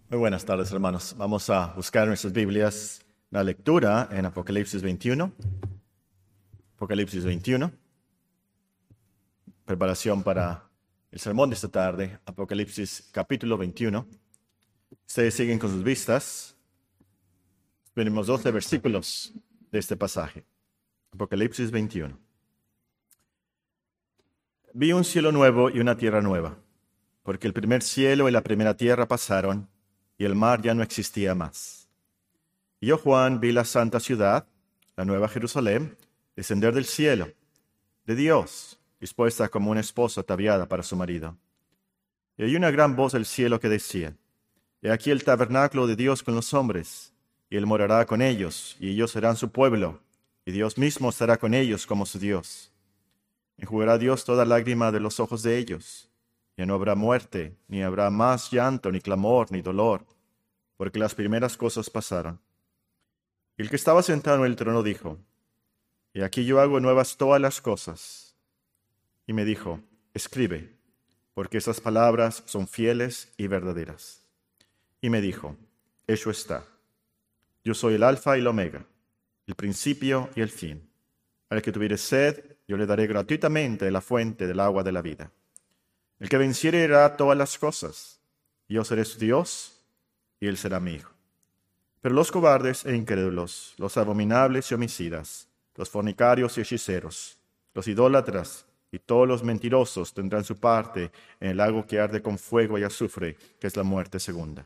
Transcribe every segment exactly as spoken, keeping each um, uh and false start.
Muy buenas tardes, hermanos. Vamos a buscar en nuestras Biblias la lectura en Apocalipsis veintiuno. Apocalipsis veintiuno. Preparación para el sermón de esta tarde. Apocalipsis capítulo veintiuno. Ustedes siguen con sus vistas. Tenemos doce versículos de este pasaje. Apocalipsis veintiuno. Vi un cielo nuevo y una tierra nueva, porque el primer cielo y la primera tierra pasaron, y el mar ya no existía más. Y yo, Juan, vi la santa ciudad, la nueva Jerusalén, descender del cielo, de Dios, dispuesta como una esposa ataviada para su marido. Y oí una gran voz del cielo que decía: He aquí el tabernáculo de Dios con los hombres, y Él morará con ellos, y ellos serán su pueblo, y Dios mismo estará con ellos como su Dios. Enjugará Dios toda lágrima de los ojos de ellos. Ya no habrá muerte, ni habrá más llanto, ni clamor, ni dolor, porque las primeras cosas pasaron. Y el que estaba sentado en el trono dijo: Y aquí yo hago nuevas todas las cosas. Y me dijo: Escribe, porque esas palabras son fieles y verdaderas. Y me dijo: Hecho está. Yo soy el Alfa y el Omega, el principio y el fin. Al que tuviere sed, yo le daré gratuitamente la fuente del agua de la vida. El que venciere heredará todas las cosas, y yo seré su Dios, y él será mi hijo. Pero los cobardes e incrédulos, los abominables y homicidas, los fornicarios y hechiceros, los idólatras y todos los mentirosos tendrán su parte en el lago que arde con fuego y azufre, que es la muerte segunda.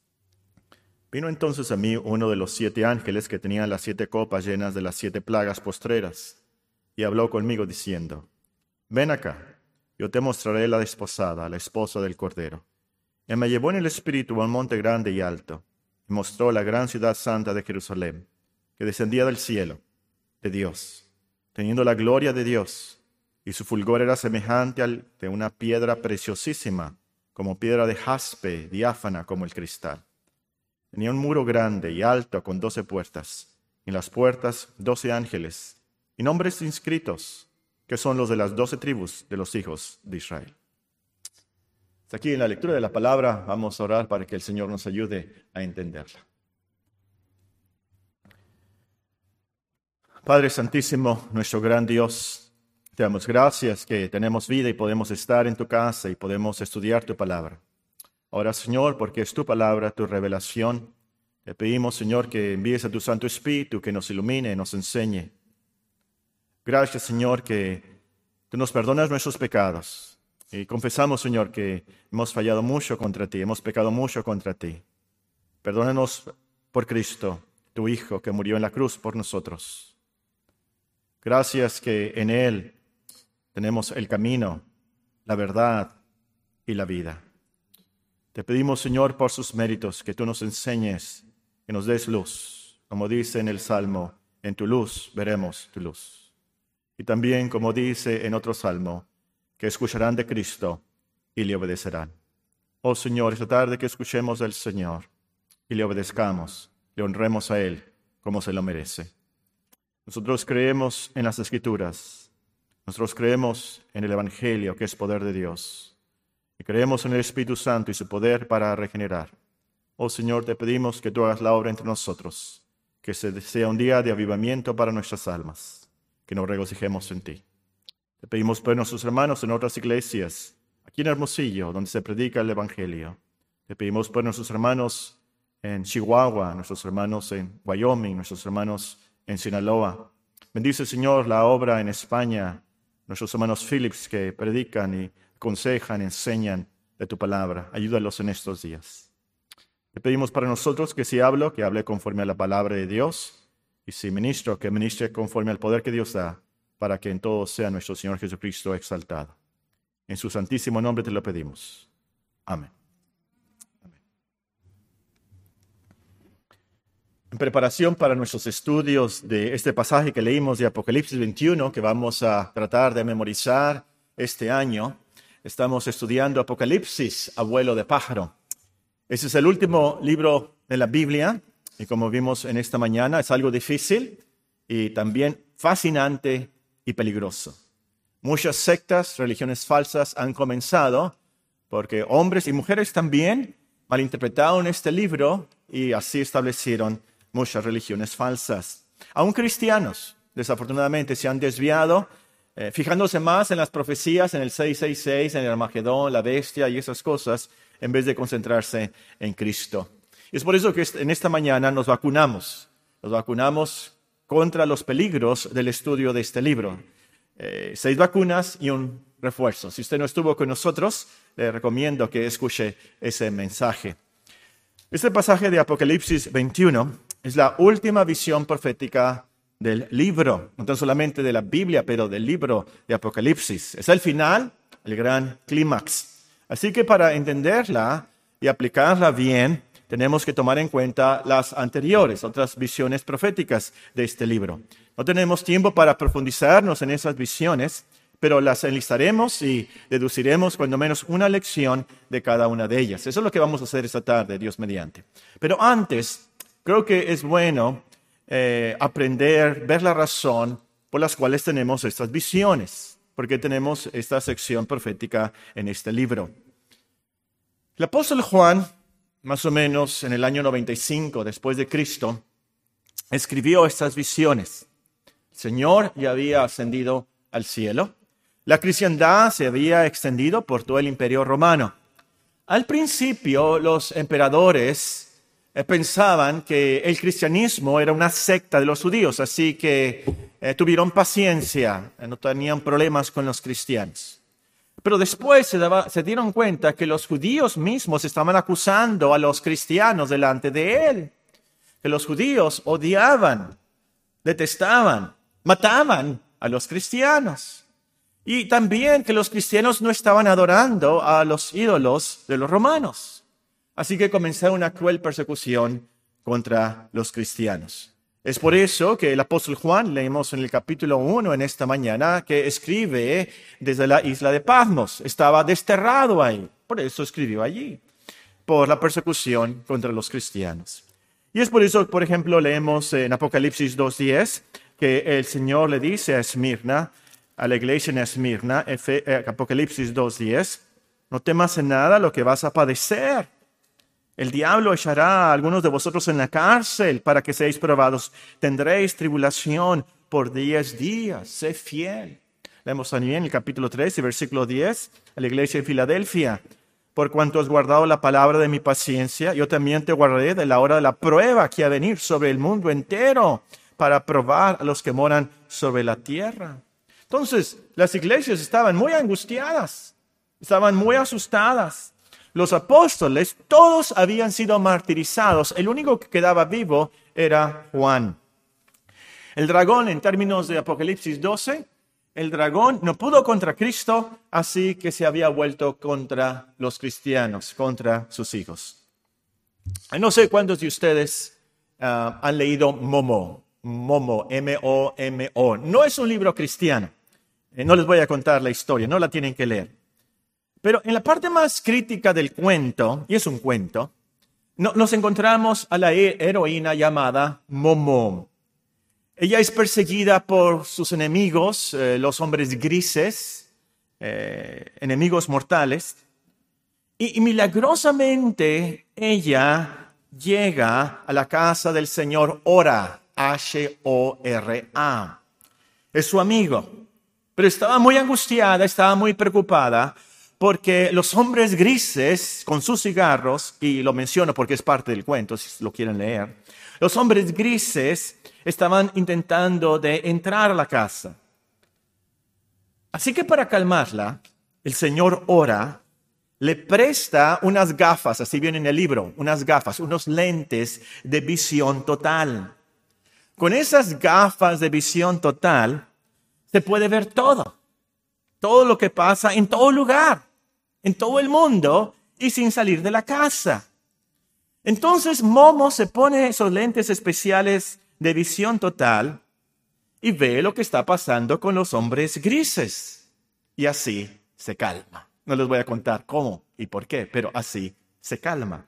Vino entonces a mí uno de los siete ángeles que tenían las siete copas llenas de las siete plagas postreras, y habló conmigo diciendo: Ven acá. Yo te mostraré la desposada, la esposa del Cordero. Y me llevó en el espíritu a un monte grande y alto, y mostró la gran ciudad santa de Jerusalén, que descendía del cielo, de Dios, teniendo la gloria de Dios, y su fulgor era semejante al de una piedra preciosísima, como piedra de jaspe, diáfana como el cristal. Tenía un muro grande y alto con doce puertas, y en las puertas doce ángeles, y nombres inscritos, que son los de las doce tribus de los hijos de Israel. Hasta aquí en la lectura de la palabra. Vamos a orar para que el Señor nos ayude a entenderla. Padre Santísimo, nuestro gran Dios, te damos gracias que tenemos vida y podemos estar en tu casa y podemos estudiar tu palabra. Ahora, Señor, porque es tu palabra, tu revelación, te pedimos, Señor, que envíes a tu Santo Espíritu, que nos ilumine, nos enseñe. Gracias, Señor, que tú nos perdonas nuestros pecados. Y confesamos, Señor, que hemos fallado mucho contra ti, hemos pecado mucho contra ti. Perdónanos por Cristo, tu Hijo, que murió en la cruz por nosotros. Gracias que en Él tenemos el camino, la verdad y la vida. Te pedimos, Señor, por sus méritos, que tú nos enseñes, que nos des luz. Como dice en el Salmo, en tu luz veremos tu luz. Y también, como dice en otro salmo, que escucharán de Cristo y le obedecerán. Oh Señor, esta tarde que escuchemos del Señor y le obedezcamos, le honremos a Él como se lo merece. Nosotros creemos en las Escrituras, nosotros creemos en el Evangelio, que es poder de Dios, y creemos en el Espíritu Santo y su poder para regenerar. Oh Señor, te pedimos que tú hagas la obra entre nosotros, que sea un día de avivamiento para nuestras almas, que nos regocijemos en ti. Te pedimos por nuestros hermanos en otras iglesias, aquí en Hermosillo, donde se predica el Evangelio. Te pedimos por nuestros hermanos en Chihuahua, nuestros hermanos en Wyoming, nuestros hermanos en Sinaloa. Bendice, Señor, la obra en España, nuestros hermanos Phillips que predican y aconsejan, enseñan de tu palabra. Ayúdalos en estos días. Te pedimos para nosotros que si hablo, que hable conforme a la palabra de Dios, y si ministro, que ministre conforme al poder que Dios da, para que en todo sea nuestro Señor Jesucristo exaltado. En su santísimo nombre te lo pedimos. Amén. Amén. En preparación para nuestros estudios de este pasaje que leímos de Apocalipsis veintiuno, que vamos a tratar de memorizar este año, estamos estudiando Apocalipsis, abuelo de pájaro. Ese es el último libro de la Biblia. Y como vimos en esta mañana, es algo difícil y también fascinante y peligroso. Muchas sectas, religiones falsas han comenzado porque hombres y mujeres también malinterpretaron este libro y así establecieron muchas religiones falsas. Aún cristianos, desafortunadamente, se han desviado, eh, fijándose más en las profecías, en el seiscientos sesenta y seis, en el Armagedón, la bestia y esas cosas, en vez de concentrarse en Cristo. Y es por eso que en esta mañana nos vacunamos. Nos vacunamos contra los peligros del estudio de este libro. Eh, seis vacunas y un refuerzo. Si usted no estuvo con nosotros, le recomiendo que escuche ese mensaje. Este pasaje de Apocalipsis veintiuno es la última visión profética del libro, no tan solamente de la Biblia, pero del libro de Apocalipsis. Es el final, el gran clímax. Así que para entenderla y aplicarla bien, tenemos que tomar en cuenta las anteriores, otras visiones proféticas de este libro. No tenemos tiempo para profundizarnos en esas visiones, pero las enlistaremos y deduciremos cuando menos una lección de cada una de ellas. Eso es lo que vamos a hacer esta tarde, Dios mediante. Pero antes, creo que es bueno eh, aprender, ver la razón por las cuales tenemos estas visiones, porque tenemos esta sección profética en este libro. El apóstol Juan, más o menos en el año noventa y cinco después de Cristo, escribió estas visiones. El Señor ya había ascendido al cielo. La cristiandad se había extendido por todo el imperio romano. Al principio, los emperadores eh, pensaban que el cristianismo era una secta de los judíos, así que eh, tuvieron paciencia, eh, no tenían problemas con los cristianos. Pero después se, daba, se dieron cuenta que los judíos mismos estaban acusando a los cristianos delante de él, que los judíos odiaban, detestaban, mataban a los cristianos. Y también que los cristianos no estaban adorando a los ídolos de los romanos. Así que comenzó una cruel persecución contra los cristianos. Es por eso que el apóstol Juan, leemos en el capítulo uno en esta mañana, que escribe desde la isla de Patmos. Estaba desterrado ahí, por eso escribió allí, por la persecución contra los cristianos. Y es por eso, por ejemplo, leemos en Apocalipsis dos diez, que el Señor le dice a Esmirna, a la iglesia en Esmirna, Apocalipsis dos diez, no temas en nada lo que vas a padecer. El diablo echará a algunos de vosotros en la cárcel para que seáis probados. Tendréis tribulación por diez días. Sé fiel. Leemos también el capítulo tres y versículo diez a la iglesia de Filadelfia. Por cuanto has guardado la palabra de mi paciencia, yo también te guardaré de la hora de la prueba que ha de venir sobre el mundo entero para probar a los que moran sobre la tierra. Entonces, las iglesias estaban muy angustiadas, estaban muy asustadas. Los apóstoles, todos habían sido martirizados. El único que quedaba vivo era Juan. El dragón, en términos de Apocalipsis doce, el dragón no pudo contra Cristo, así que se había vuelto contra los cristianos, contra sus hijos. No sé cuántos de ustedes uh, han leído Momo, Momo, M O M O. No es un libro cristiano. Eh, no les voy a contar la historia, no la tienen que leer. Pero en la parte más crítica del cuento, y es un cuento, no, nos encontramos a la heroína llamada Momo. Ella es perseguida por sus enemigos, eh, los hombres grises, eh, enemigos mortales, y, y milagrosamente ella llega a la casa del señor Hora, H O R A. Es su amigo, pero estaba muy angustiada, estaba muy preocupada, porque los hombres grises con sus cigarros, y lo menciono porque es parte del cuento, si lo quieren leer, los hombres grises estaban intentando de entrar a la casa. Así que para calmarla, el señor Hora le presta unas gafas, así viene en el libro, unas gafas, unos lentes de visión total. Con esas gafas de visión total se puede ver todo, todo lo que pasa en todo lugar, en todo el mundo y sin salir de la casa. Entonces Momo se pone esos lentes especiales de visión total y ve lo que está pasando con los hombres grises. Y así se calma. No les voy a contar cómo y por qué, pero así se calma.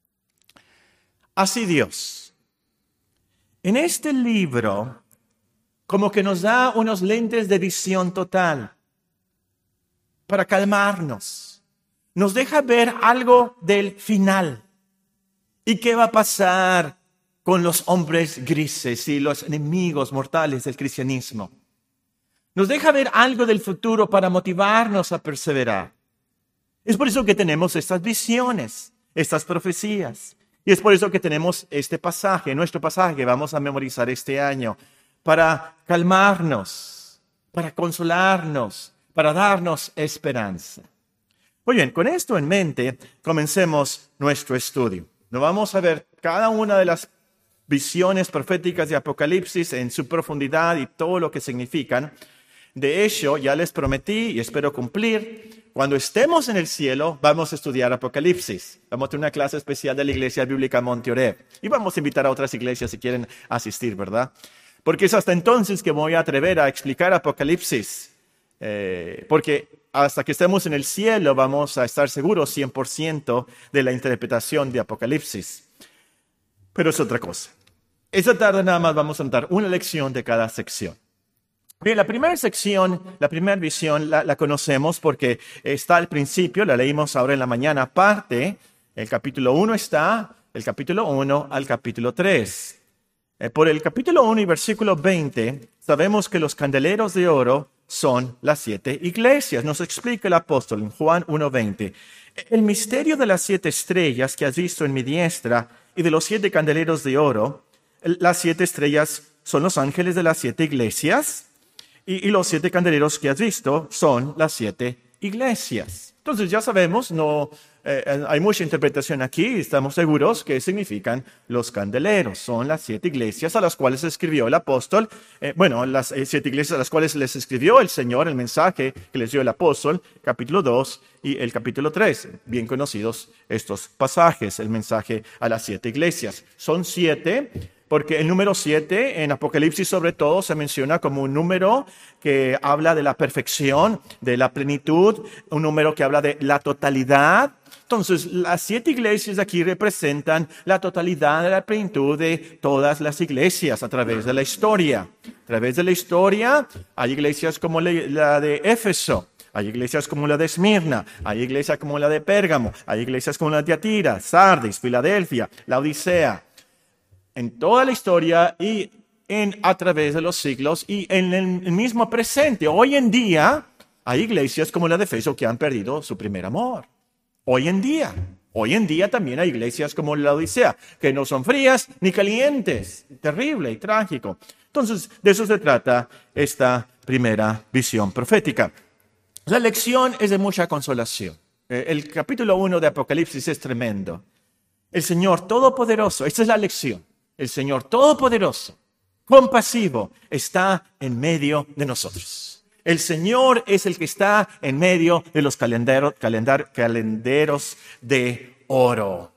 Así Dios. En este libro, como que nos da unos lentes de visión total para calmarnos. Nos deja ver algo del final, ¿Y qué va a pasar con los hombres grises y los enemigos mortales del cristianismo? Nos deja ver algo del futuro para motivarnos a perseverar. Es por eso que tenemos estas visiones, estas profecías. Y es por eso que tenemos este pasaje, nuestro pasaje que vamos a memorizar este año, para calmarnos, para consolarnos, para darnos esperanza. Muy bien, con esto en mente, comencemos nuestro estudio. Nos vamos a ver cada una de las visiones proféticas de Apocalipsis en su profundidad y todo lo que significan. De hecho, ya les prometí y espero cumplir, cuando estemos en el cielo, vamos a estudiar Apocalipsis. Vamos a tener una clase especial de la Iglesia Bíblica Monte Oreb. Y vamos a invitar a otras iglesias si quieren asistir, ¿verdad? Porque es hasta entonces que me voy a atrever a explicar Apocalipsis. Eh, porque hasta que estemos en el cielo vamos a estar seguros cien por ciento de la interpretación de Apocalipsis. Pero es otra cosa. Esta tarde nada más vamos a dar una lección de cada sección. Bien, la primera sección, la primera visión, la, la conocemos porque está al principio, la leímos ahora en la mañana, aparte, el capítulo uno está, el capítulo uno al capítulo tres. Eh, por el capítulo uno y versículo veinte, sabemos que los candeleros de oro son las siete iglesias. Nos explica el apóstol en Juan uno veinte. El misterio de las siete estrellas que has visto en mi diestra y de los siete candeleros de oro, las siete estrellas son los ángeles de las siete iglesias. Y, y los siete candeleros que has visto son las siete iglesias. Entonces ya sabemos, no eh, hay mucha interpretación aquí, estamos seguros que significan los candeleros. Son las siete iglesias a las cuales escribió el apóstol, eh, bueno, las eh, siete iglesias a las cuales les escribió el Señor, el mensaje que les dio el apóstol, capítulo dos y el capítulo tres. Bien conocidos estos pasajes, el mensaje a las siete iglesias. Son siete. Porque el número siete en Apocalipsis sobre todo se menciona como un número que habla de la perfección, de la plenitud, un número que habla de la totalidad. Entonces, las siete iglesias aquí representan la totalidad de la plenitud de todas las iglesias a través de la historia. A través de la historia hay iglesias como la de Éfeso. Hay iglesias como la de Esmirna, hay iglesias como la de Pérgamo, hay iglesias como la de Tiatira, Sardis, Filadelfia, la Odisea. En toda la historia y en, a través de los siglos y en el, el mismo presente. Hoy en día hay iglesias como la de Éfeso que han perdido su primer amor. Hoy en día. Hoy en día también hay iglesias como la Odisea, que no son frías ni calientes. Terrible y trágico. Entonces, de eso se trata esta primera visión profética. La lección es de mucha consolación. El capítulo uno de Apocalipsis es tremendo. El Señor Todopoderoso, esta es la lección. El Señor Todopoderoso, compasivo, está en medio de nosotros. El Señor es el que está en medio de los calendaros, calendar, calenderos de oro.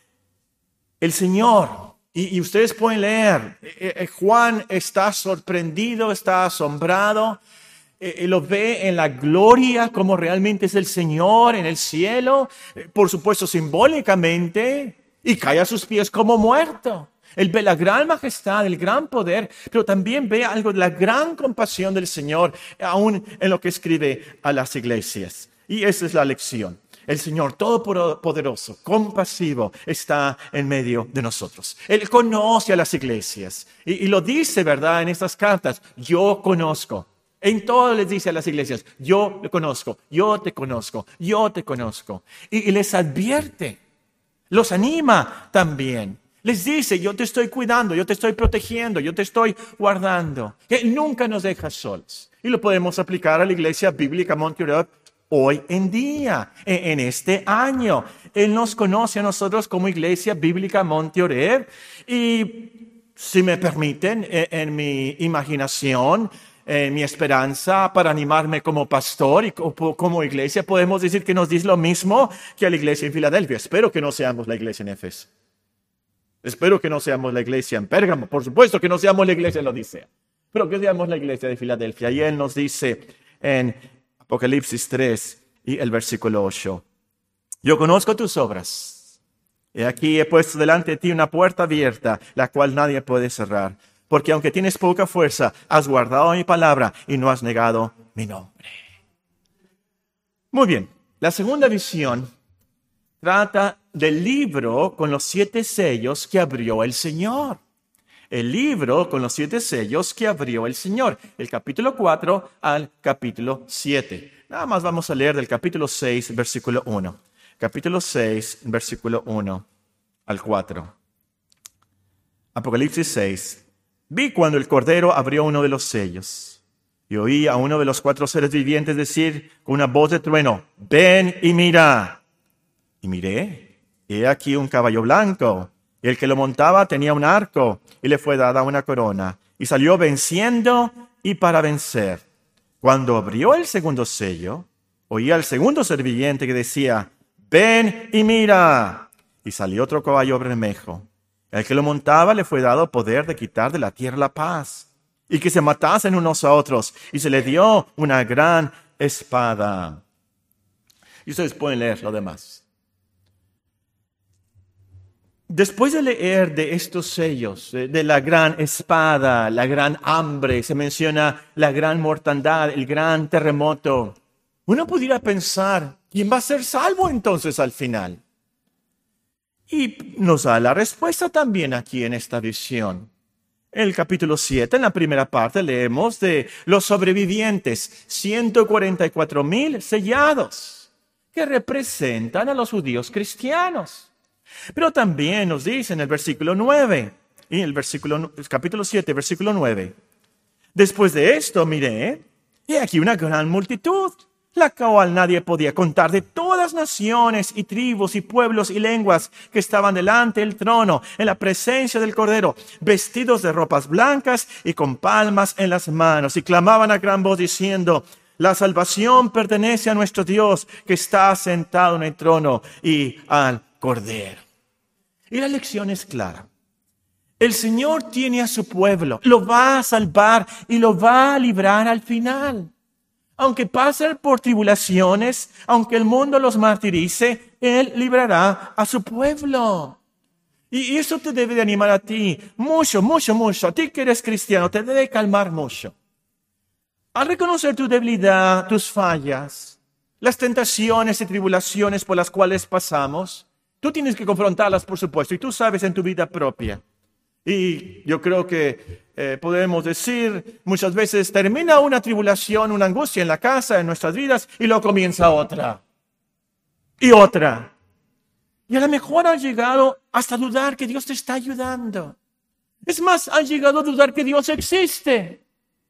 El Señor, y, y ustedes pueden leer, eh, eh, Juan está sorprendido, está asombrado, eh, lo ve en la gloria como realmente es el Señor en el cielo, eh, por supuesto simbólicamente, y cae a sus pies como muerto. Él ve la gran majestad, el gran poder, pero también ve algo de la gran compasión del Señor, aún en lo que escribe a las iglesias. Y esa es la lección. El Señor Todopoderoso, compasivo, está en medio de nosotros. Él conoce a las iglesias y, y lo dice, ¿verdad? En estas cartas, yo conozco. En todo les dice a las iglesias, yo te conozco, yo te conozco, yo te conozco. Y, y les advierte, los anima también. Les dice, yo te estoy cuidando, yo te estoy protegiendo, yo te estoy guardando. Él nunca nos deja solos. Y lo podemos aplicar a la Iglesia Bíblica Monte Oreb hoy en día, en este año. Él nos conoce a nosotros como Iglesia Bíblica Monte Oreb. Y si me permiten, en mi imaginación, en mi esperanza para animarme como pastor y como iglesia, podemos decir que nos dice lo mismo que a la iglesia en Filadelfia. Espero que no seamos la iglesia en Éfeso. Espero que no seamos la iglesia en Pérgamo. Por supuesto que no seamos la iglesia en la Odisea. Pero que seamos la iglesia de Filadelfia. Y Él nos dice en Apocalipsis tres y el versículo ocho. Yo conozco tus obras. Y aquí he puesto delante de ti una puerta abierta, la cual nadie puede cerrar. Porque aunque tienes poca fuerza, has guardado mi palabra y no has negado mi nombre. Muy bien. La segunda visión trata del libro con los siete sellos que abrió el Señor. El libro con los siete sellos que abrió el Señor. El capítulo cuatro al capítulo siete. Nada más vamos a leer del capítulo seis, versículo uno. Capítulo seis, versículo uno al cuatro. Apocalipsis seis. Vi cuando el Cordero abrió uno de los sellos, y oí a uno de los cuatro seres vivientes decir con una voz de trueno: ven y mira. Y miré, he aquí un caballo blanco, y el que lo montaba tenía un arco, y le fue dada una corona, y salió venciendo y para vencer. Cuando abrió el segundo sello, oí al segundo ser viviente que decía: ven y mira. Y salió otro caballo bermejo. El que lo montaba le fue dado poder de quitar de la tierra la paz, y que se matasen unos a otros, y se le dio una gran espada. Y ustedes pueden leer lo demás. Después de leer de estos sellos, de la gran espada, la gran hambre, se menciona la gran mortandad, el gran terremoto, uno pudiera pensar, ¿quién va a ser salvo entonces al final? Y nos da la respuesta también aquí en esta visión. En el capítulo siete, en la primera parte, leemos de los sobrevivientes, ciento cuarenta y cuatro mil sellados, que representan a los judíos cristianos. Pero también nos dice en el versículo nueve, y en el versículo, el capítulo siete, versículo nueve, después de esto miré, y aquí una gran multitud, la cual nadie podía contar, de todas las naciones y tribus y pueblos y lenguas que estaban delante del trono, en la presencia del Cordero, vestidos de ropas blancas y con palmas en las manos, y clamaban a gran voz diciendo: la salvación pertenece a nuestro Dios, que está sentado en el trono, y al Cordero. Y la lección es clara. El Señor tiene a su pueblo, lo va a salvar y lo va a librar al final. Aunque pasen por tribulaciones, aunque el mundo los martirice, Él librará a su pueblo. Y eso te debe de animar a ti, mucho, mucho, mucho. A ti que eres cristiano, te debe calmar mucho. Al reconocer tu debilidad, tus fallas, las tentaciones y tribulaciones por las cuales pasamos, tú tienes que confrontarlas, por supuesto, y tú sabes en tu vida propia. Y yo creo que eh, podemos decir, muchas veces termina una tribulación, una angustia en la casa, en nuestras vidas, y luego comienza otra. Y otra. Y a lo mejor has llegado hasta dudar que Dios te está ayudando. Es más, has llegado a dudar que Dios existe.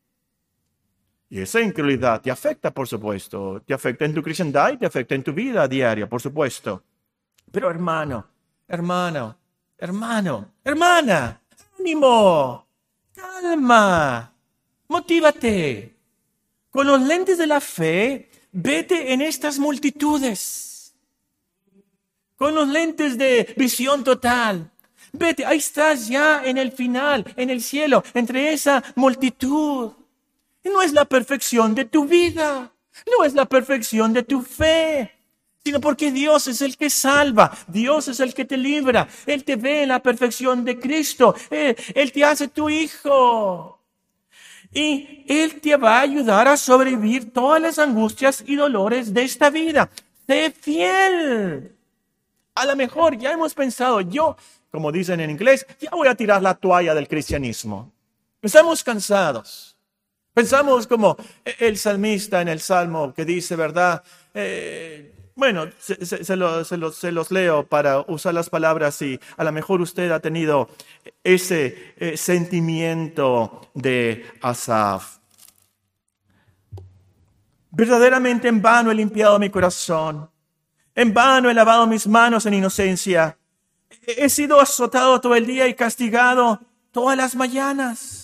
Y esa incredulidad te afecta, por supuesto. Te afecta en tu cristiandad y te afecta en tu vida diaria, por supuesto. Pero hermano, hermano, hermano, hermana, ánimo, calma, motívate. Con los lentes de la fe, vete en estas multitudes. Con los lentes de visión total, vete, ahí estás ya en el final, en el cielo, entre esa multitud. No es la perfección de tu vida, no es la perfección de tu fe, sino porque Dios es el que salva, Dios es el que te libra. Él te ve en la perfección de Cristo, Él, Él te hace tu hijo. Y Él te va a ayudar a sobrevivir todas las angustias y dolores de esta vida. Sé fiel. A lo mejor ya hemos pensado, yo, como dicen en inglés, ya voy a tirar la toalla del cristianismo. Estamos cansados. Pensamos como el salmista en el Salmo que dice, ¿verdad? Eh, bueno, se, se, se, lo, se, lo, se los leo para usar las palabras y a lo mejor usted ha tenido ese eh, sentimiento de Asaf. Verdaderamente en vano he limpiado mi corazón. En vano he lavado mis manos en inocencia. He sido azotado todo el día y castigado todas las mañanas.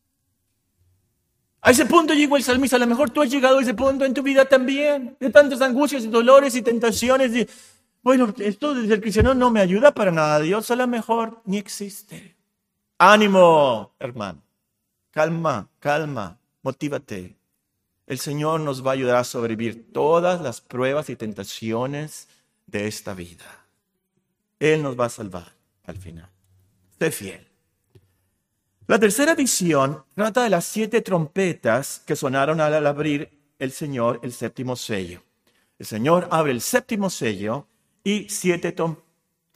A ese punto llegó el salmista. A lo mejor tú has llegado a ese punto en tu vida también. De tantas angustias y dolores y tentaciones. Y, bueno, esto desde el cristiano no me ayuda para nada. Dios a lo mejor ni existe. Ánimo, hermano. Calma, calma. Motívate. El Señor nos va a ayudar a sobrevivir todas las pruebas y tentaciones de esta vida. Él nos va a salvar al final. Sé fiel. La tercera visión trata de las siete trompetas que sonaron al abrir el Señor el séptimo sello. El Señor abre el séptimo sello y siete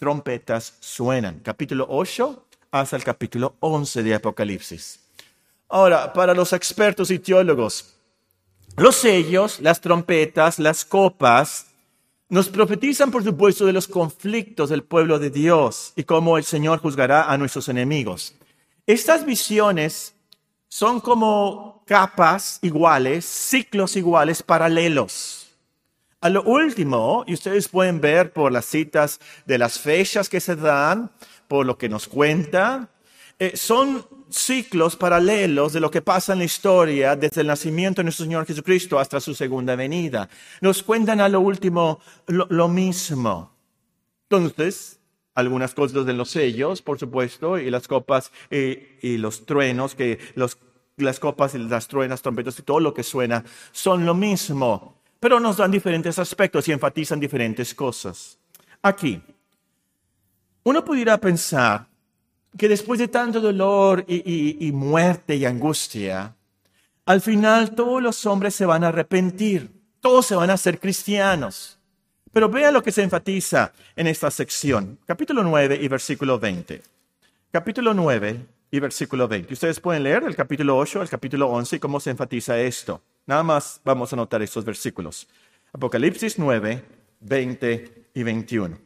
trompetas suenan. Capítulo ocho hasta el capítulo once de Apocalipsis. Ahora, para los expertos y teólogos, los sellos, las trompetas, las copas, nos profetizan, por supuesto, de los conflictos del pueblo de Dios y cómo el Señor juzgará a nuestros enemigos. Estas visiones son como capas iguales, ciclos iguales, paralelos. A lo último, y ustedes pueden ver por las citas de las fechas que se dan, por lo que nos cuenta, eh, son ciclos paralelos de lo que pasa en la historia desde el nacimiento de nuestro Señor Jesucristo hasta su segunda venida. Nos cuentan a lo último lo, lo mismo. Entonces, algunas cosas de los sellos, por supuesto, y las copas eh, y los truenos, que los, las copas y las truenas, trompetas y todo lo que suena son lo mismo, pero nos dan diferentes aspectos y enfatizan diferentes cosas. Aquí, uno pudiera pensar que después de tanto dolor y, y, y muerte y angustia, al final todos los hombres se van a arrepentir, todos se van a hacer cristianos. Pero vea lo que se enfatiza en esta sección. Capítulo nueve y versículo veinte. Capítulo nueve y versículo veinte. Ustedes pueden leer el capítulo ocho, el capítulo once y cómo se enfatiza esto. Nada más vamos a anotar estos versículos. Apocalipsis nueve, veinte y veintiuno.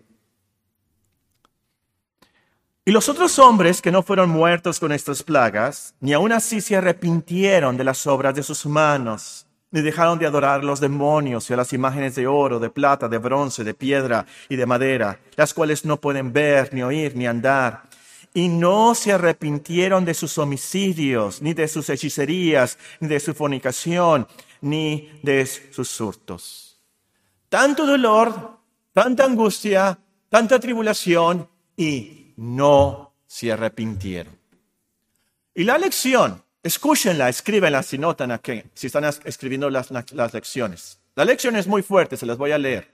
Y los otros hombres que no fueron muertos con estas plagas, ni aun así se arrepintieron de las obras de sus manos, ni dejaron de adorar a los demonios y a las imágenes de oro, de plata, de bronce, de piedra y de madera, las cuales no pueden ver, ni oír, ni andar. Y no se arrepintieron de sus homicidios, ni de sus hechicerías, ni de su fornicación, ni de sus hurtos. Tanto dolor, tanta angustia, tanta tribulación, y no se arrepintieron. Y la lección, escúchenla, escríbenla si notan aquí, si están escribiendo las, las lecciones. La lección es muy fuerte, se las voy a leer.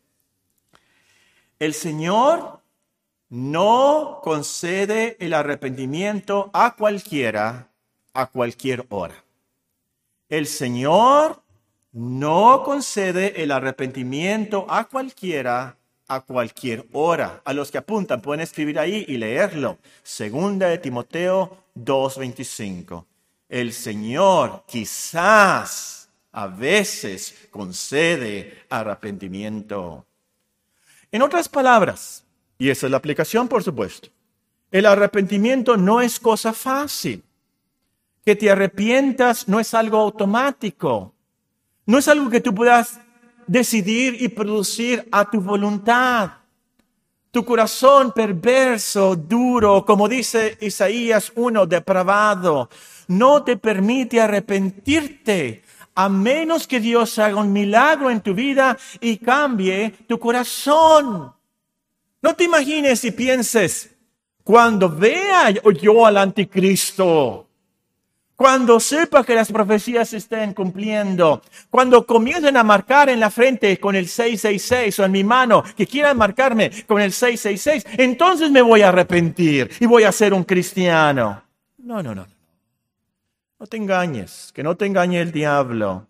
El Señor no concede el arrepentimiento a cualquiera, a cualquier hora. El Señor no concede el arrepentimiento a cualquiera, a cualquier hora. A los que apuntan pueden escribir ahí y leerlo. Segunda de Timoteo dos veinticinco. El Señor quizás a veces concede arrepentimiento. En otras palabras, y esa es la aplicación, por supuesto, el arrepentimiento no es cosa fácil. Que te arrepientas no es algo automático. No es algo que tú puedas decidir y producir a tu voluntad. Tu corazón perverso, duro, como dice Isaías uno, depravado, no te permite arrepentirte a menos que Dios haga un milagro en tu vida y cambie tu corazón. No te imagines y pienses, cuando vea yo al anticristo, cuando sepa que las profecías se estén cumpliendo, cuando comiencen a marcar en la frente con el seiscientos sesenta y seis o en mi mano que quieran marcarme con el seiscientos sesenta y seis, entonces me voy a arrepentir y voy a ser un cristiano. No, no, no. No te engañes, que no te engañe el diablo.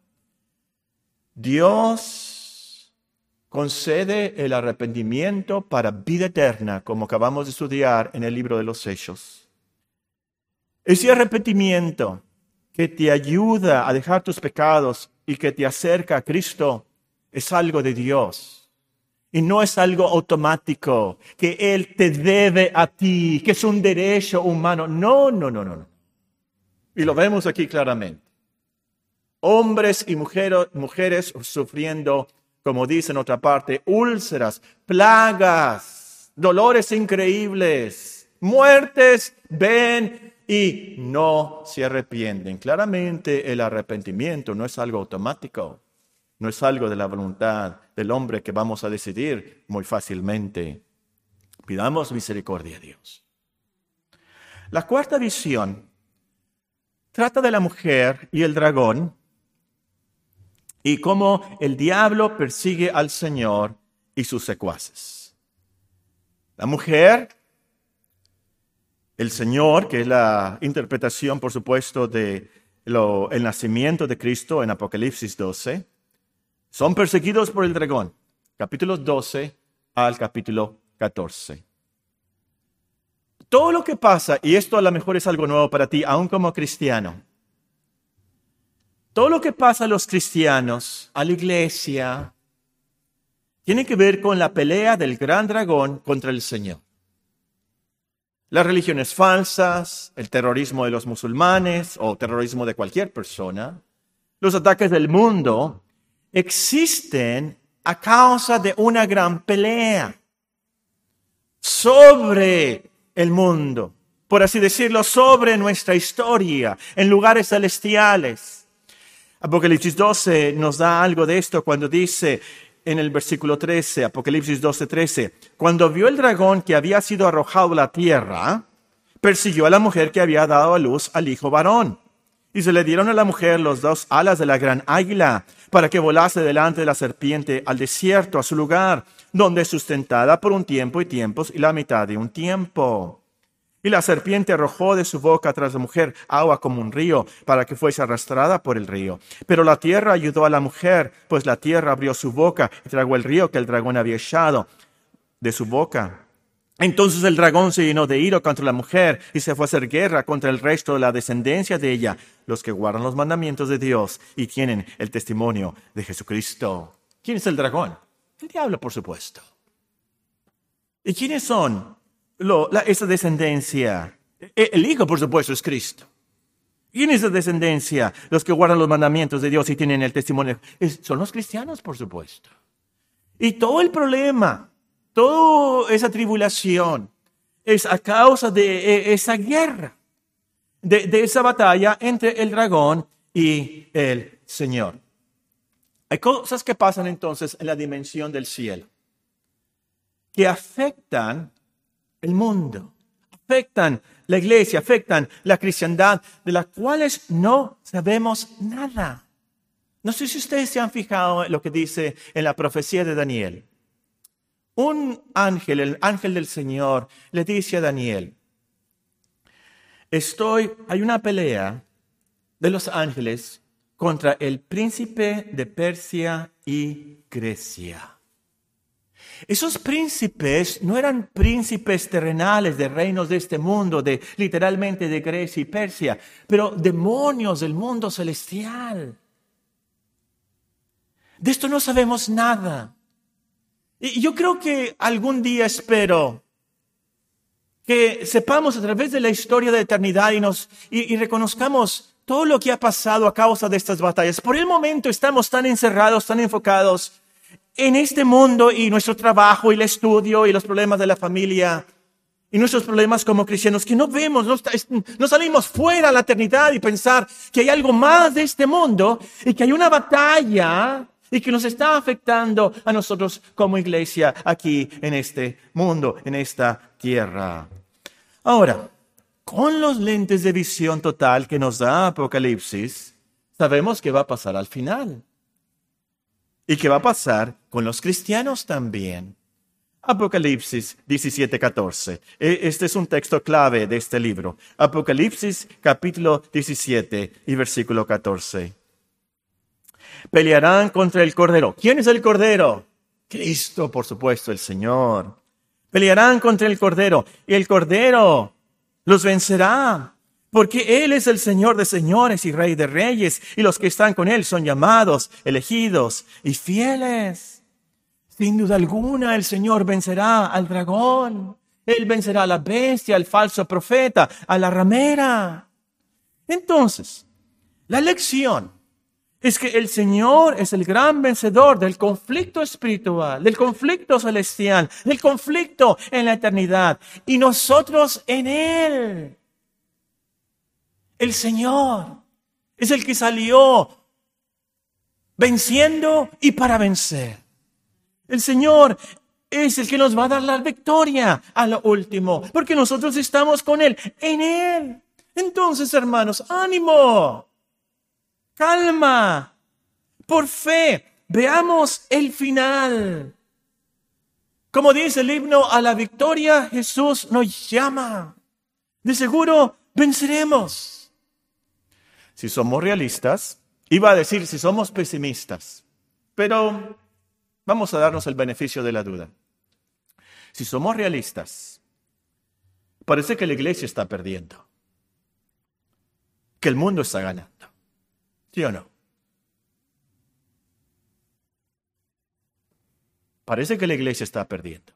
Dios concede el arrepentimiento para vida eterna, como acabamos de estudiar en el libro de los Hechos. Ese arrepentimiento que te ayuda a dejar tus pecados y que te acerca a Cristo es algo de Dios. Y no es algo automático, que Él te debe a ti, que es un derecho humano. No, no, no, no. Y lo vemos aquí claramente. Hombres y mujeres, mujeres sufriendo, como dice en otra parte, úlceras, plagas, dolores increíbles, muertes, ven y no se arrepienten. Claramente el arrepentimiento no es algo automático, no es algo de la voluntad del hombre que vamos a decidir muy fácilmente. Pidamos misericordia a Dios. La cuarta visión trata de la mujer y el dragón y cómo el diablo persigue al Señor y sus secuaces. La mujer, el Señor, que es la interpretación, por supuesto, de lo, el nacimiento de Cristo en Apocalipsis doce, son perseguidos por el dragón, capítulos doce al capítulo catorce. todo lo que pasa, y esto a lo mejor es algo nuevo para ti, aún como cristiano, todo lo que pasa a los cristianos, a la iglesia, tiene que ver con la pelea del gran dragón contra el Señor. Las religiones falsas, el terrorismo de los musulmanes o terrorismo de cualquier persona, los ataques del mundo, existen a causa de una gran pelea sobre el mundo, por así decirlo, sobre nuestra historia, en lugares celestiales. Apocalipsis doce nos da algo de esto cuando dice en el versículo trece, Apocalipsis doce, trece, cuando vio el dragón que había sido arrojado a la tierra, persiguió a la mujer que había dado a luz al hijo varón. Y se le dieron a la mujer los dos alas de la gran águila, para que volase delante de la serpiente al desierto, a su lugar, donde es sustentada por un tiempo y tiempos y la mitad de un tiempo. Y la serpiente arrojó de su boca tras la mujer agua como un río, para que fuese arrastrada por el río. Pero la tierra ayudó a la mujer, pues la tierra abrió su boca y tragó el río que el dragón había echado de su boca. Entonces el dragón se llenó de ira contra la mujer y se fue a hacer guerra contra el resto de la descendencia de ella, los que guardan los mandamientos de Dios y tienen el testimonio de Jesucristo. ¿Quién es el dragón? El diablo, por supuesto. ¿Y quiénes son lo, la, esa descendencia? El hijo, por supuesto, es Cristo. ¿Quién es esa descendencia? Los que guardan los mandamientos de Dios y tienen el testimonio. Es, son los cristianos, por supuesto. Y todo el problema, toda esa tribulación es a causa de esa guerra, de, de esa batalla entre el dragón y el Señor. Hay cosas que pasan entonces en la dimensión del cielo, que afectan el mundo, afectan la iglesia, afectan la cristiandad, de las cuales no sabemos nada. No sé si ustedes se han fijado en lo que dice en la profecía de Daniel. Un ángel, el ángel del Señor, le dice a Daniel, estoy, hay una pelea de los ángeles contra el príncipe de Persia y Grecia. Esos príncipes no eran príncipes terrenales de reinos de este mundo, de literalmente de Grecia y Persia, pero demonios del mundo celestial. De esto no sabemos nada. Y yo creo que algún día espero que sepamos a través de la historia de la eternidad y, nos, y, y reconozcamos todo lo que ha pasado a causa de estas batallas. Por el momento estamos tan encerrados, tan enfocados en este mundo y nuestro trabajo y el estudio y los problemas de la familia y nuestros problemas como cristianos que no vemos, no, no salimos fuera a la eternidad y pensar que hay algo más de este mundo y que hay una batalla y que nos está afectando a nosotros como iglesia aquí en este mundo, en esta tierra. Ahora, con los lentes de visión total que nos da Apocalipsis, sabemos qué va a pasar al final. Y qué va a pasar con los cristianos también. Apocalipsis diecisiete, catorce. Este es un texto clave de este libro. Apocalipsis capítulo diecisiete y versículo catorce. Pelearán contra el Cordero. ¿Quién es el Cordero? Cristo, por supuesto, el Señor. Pelearán contra el Cordero y el Cordero los vencerá, porque Él es el Señor de señores y Rey de reyes, y los que están con Él son llamados, elegidos y fieles. Sin duda alguna, el Señor vencerá al dragón. Él vencerá a la bestia, al falso profeta, a la ramera. Entonces, la lección es que el Señor es el gran vencedor del conflicto espiritual, del conflicto celestial, del conflicto en la eternidad. Y nosotros en Él. El Señor es el que salió venciendo y para vencer. El Señor es el que nos va a dar la victoria a lo último, porque nosotros estamos con Él, en Él. Entonces, hermanos, ánimo. Calma, por fe, veamos el final. Como dice el himno, a la victoria Jesús nos llama. De seguro venceremos. Si somos realistas, iba a decir si somos pesimistas, pero vamos a darnos el beneficio de la duda. Si somos realistas, Parece que la iglesia está perdiendo, que el mundo está ganando. ¿Sí o no? Parece que la iglesia está perdiendo.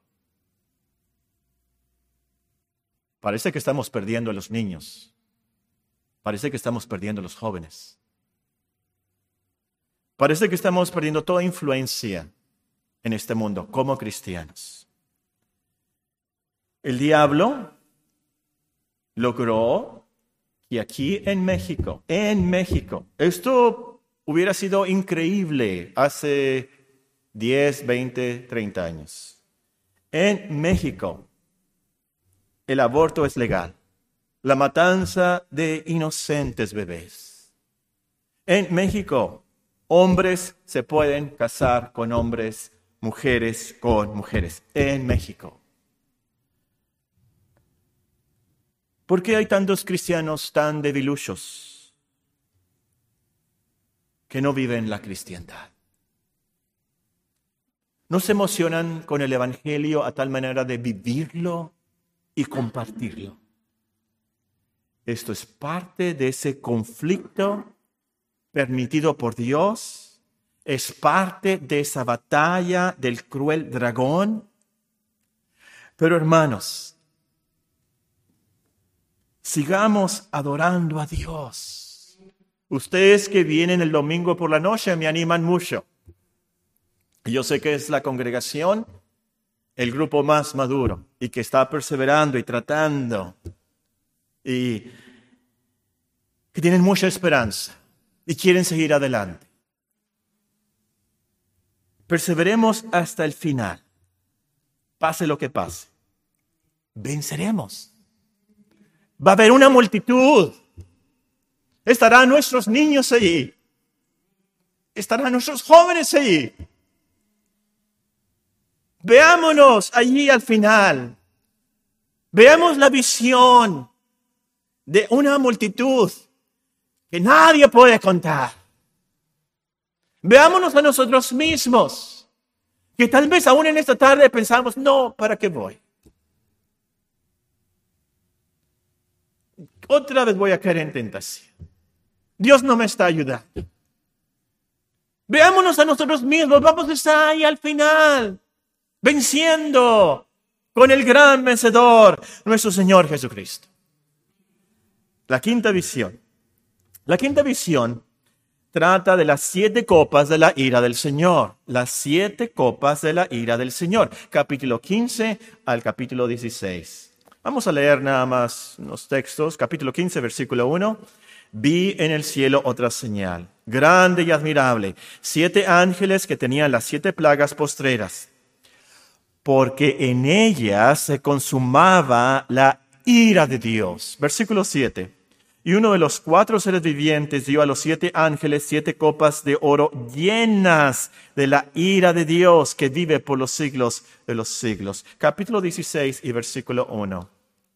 Parece que estamos perdiendo a los niños. Parece que estamos perdiendo a los jóvenes. Parece que estamos perdiendo toda influencia en este mundo como cristianos. El diablo logró que aquí en México, en México, esto hubiera sido increíble hace diez, veinte, treinta años. En México, el aborto es legal. La matanza de inocentes bebés. En México, hombres se pueden casar con hombres, mujeres con mujeres. En México. ¿Por qué hay tantos cristianos tan debiluchos que no viven la cristiandad? ¿No se emocionan con el evangelio a tal manera de vivirlo y compartirlo? Esto es parte de ese conflicto permitido por Dios. Es parte de esa batalla del cruel dragón. Pero hermanos, sigamos adorando a Dios. Ustedes que vienen el domingo por la noche me animan mucho. Yo sé que es la congregación, el grupo más maduro y que está perseverando y tratando y que tienen mucha esperanza y quieren seguir adelante. Perseveremos hasta el final. Pase lo que pase. Venceremos. Va a haber una multitud. Estarán nuestros niños allí. Estarán nuestros jóvenes allí. Veámonos allí al final. Veamos la visión de una multitud que nadie puede contar. Veámonos a nosotros mismos, que tal vez aún en esta tarde pensamos, no, ¿para qué voy? Otra vez voy a caer en tentación. Dios no me está ayudando. Veámonos a nosotros mismos, vamos a estar ahí al final, venciendo con el gran vencedor, nuestro Señor Jesucristo. La quinta visión. La quinta visión trata de las siete copas de la ira del Señor. Las siete copas de la ira del Señor. Capítulo quince al capítulo dieciséis. Vamos a leer nada más unos textos. Capítulo quince, versículo uno. Vi en el cielo otra señal, grande y admirable, siete ángeles que tenían las siete plagas postreras, porque en ellas se consumaba la ira de Dios. Versículo siete. Y uno de los cuatro seres vivientes dio a los siete ángeles siete copas de oro llenas de la ira de Dios que vive por los siglos de los siglos. Capítulo dieciséis y versículo uno.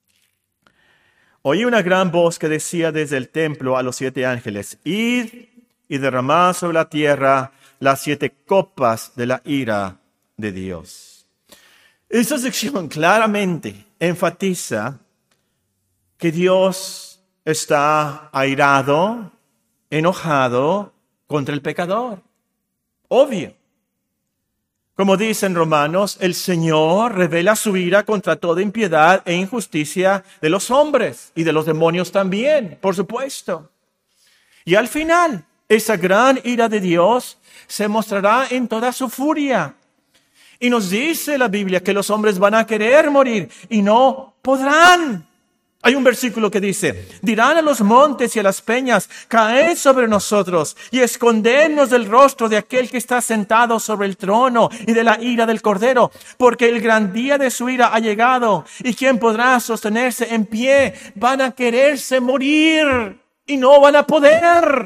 Oí una gran voz que decía desde el templo a los siete ángeles, id y derramad sobre la tierra las siete copas de la ira de Dios. Esta sección claramente enfatiza que Dios está airado, enojado contra el pecador. Obvio. Como dicen Romanos, el Señor revela su ira contra toda impiedad e injusticia de los hombres y de los demonios también, por supuesto. Y al final, esa gran ira de Dios se mostrará en toda su furia. Y nos dice la Biblia que los hombres van a querer morir y no podrán. Hay un versículo que dice, dirán a los montes y a las peñas, caed sobre nosotros y escondednos del rostro de aquel que está sentado sobre el trono y de la ira del Cordero, porque el gran día de su ira ha llegado y ¿quién podrá sostenerse en pie? Van a quererse morir y no van a poder.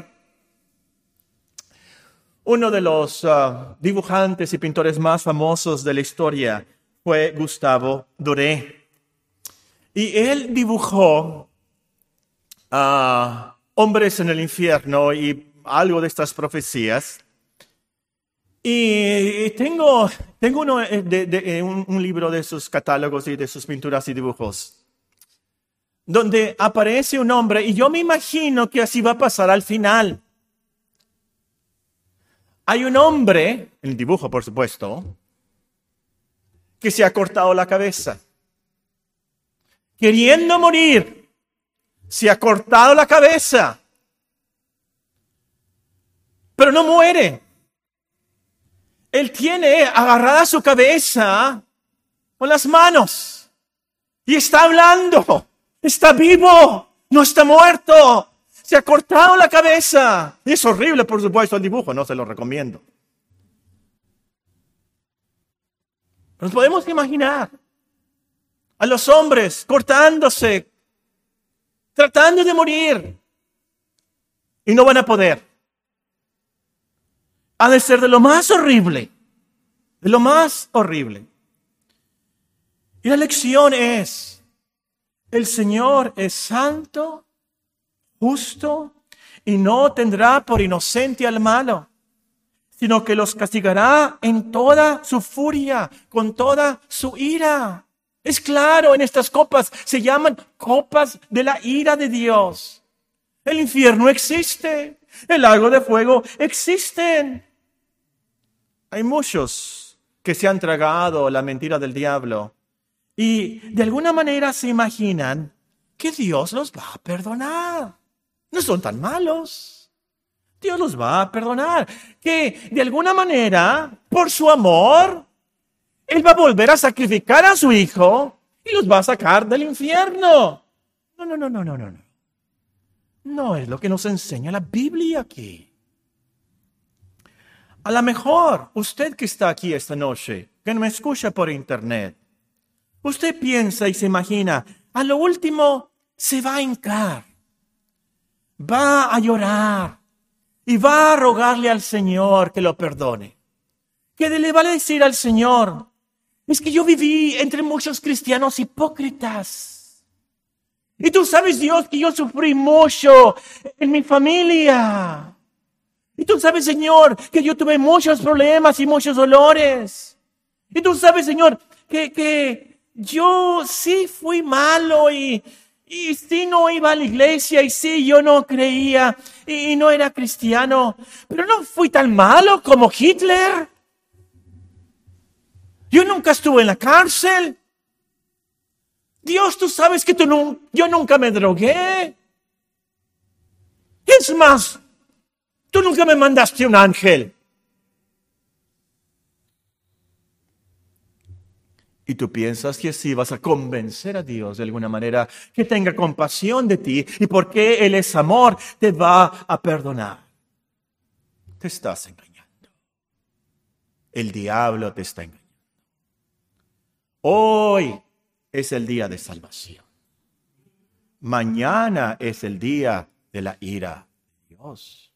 Uno de los uh, dibujantes y pintores más famosos de la historia fue Gustavo Doré. Y él dibujó a uh, hombres en el infierno y algo de estas profecías. Y tengo, tengo uno de, de, un, un libro de sus catálogos y de sus pinturas y dibujos. donde aparece un hombre, y yo me imagino que así va a pasar al final. Hay un hombre, en el dibujo por supuesto, que se ha cortado la cabeza. Queriendo morir, se ha cortado la cabeza, pero no muere. Él tiene agarrada su cabeza con las manos y está hablando. Está vivo, no está muerto. Se ha cortado la cabeza. Y es horrible, por supuesto, el dibujo, no se lo recomiendo. Nos podemos imaginar a los hombres cortándose, tratando de morir, y no van a poder. Ha de ser de lo más horrible, de lo más horrible. Y la lección es, el Señor es santo, justo, y no tendrá por inocente al malo, sino que los castigará en toda su furia, con toda su ira. Es claro, en estas copas se llaman copas de la ira de Dios. El infierno existe, el lago de fuego existen. Hay muchos que se han tragado la mentira del diablo y de alguna manera se imaginan que Dios los va a perdonar. No son tan malos. Dios los va a perdonar. Que de alguna manera, por su amor, Él va a volver a sacrificar a su Hijo y los va a sacar del infierno. No, no, no, no, no, no. No es lo que nos enseña la Biblia aquí. A lo mejor, usted que está aquí esta noche, que me escucha por internet, usted piensa y se imagina, a lo último se va a hincar, va a llorar y va a rogarle al Señor que lo perdone. Que le va a decir al Señor, es que yo viví entre muchos cristianos hipócritas. Y tú sabes, Dios, que yo sufrí mucho en mi familia. Y tú sabes, Señor, que yo tuve muchos problemas y muchos dolores. Y tú sabes, Señor, que, que yo sí fui malo y, y sí no iba a la iglesia y sí yo no creía y, y no era cristiano. Pero no fui tan malo como Hitler. Yo nunca estuve en la cárcel. Dios, tú sabes que tú no, yo nunca me drogué. Es más, tú nunca me mandaste un ángel. Y tú piensas que así vas a convencer a Dios de alguna manera que tenga compasión de ti y porque Él es amor, te va a perdonar. Te estás engañando. El diablo te está engañando. Hoy es el día de salvación. Mañana es el día de la ira de Dios.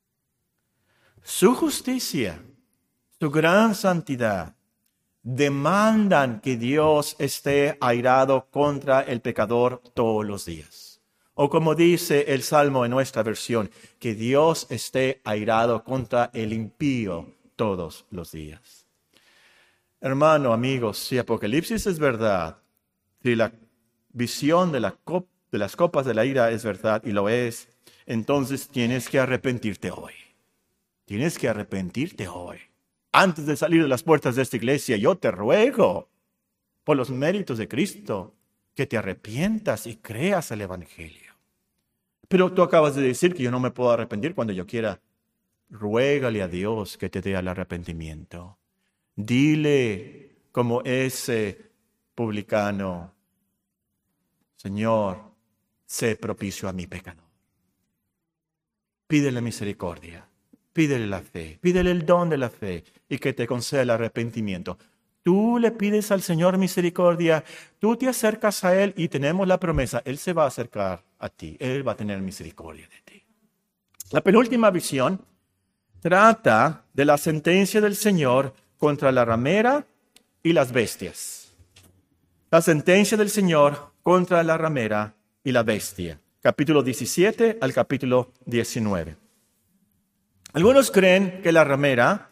Su justicia, su gran santidad, demandan que Dios esté airado contra el pecador todos los días. O como dice el Salmo en nuestra versión, que Dios esté airado contra el impío todos los días. Hermano, amigos, si Apocalipsis es verdad, si la visión de, la cop- de las copas de la ira es verdad, y lo es, entonces tienes que arrepentirte hoy. Tienes que arrepentirte hoy. Antes de salir de las puertas de esta iglesia, yo te ruego, por los méritos de Cristo, que te arrepientas y creas el Evangelio. Pero tú acabas de decir que yo no me puedo arrepentir cuando yo quiera. Ruégale a Dios que te dé el arrepentimiento. Dile como ese publicano, Señor, sé propicio a mi pecador. Pídele misericordia. Pídele la fe, pídele el don de la fe y que te conceda el arrepentimiento. Tú le pides al Señor misericordia, tú te acercas a Él y tenemos la promesa, Él se va a acercar a ti, Él va a tener misericordia de ti. La penúltima visión trata de la sentencia del Señor contra la ramera y las bestias. La sentencia del Señor contra la ramera y la bestia. Capítulo diecisiete al capítulo diecinueve. Algunos creen que la ramera,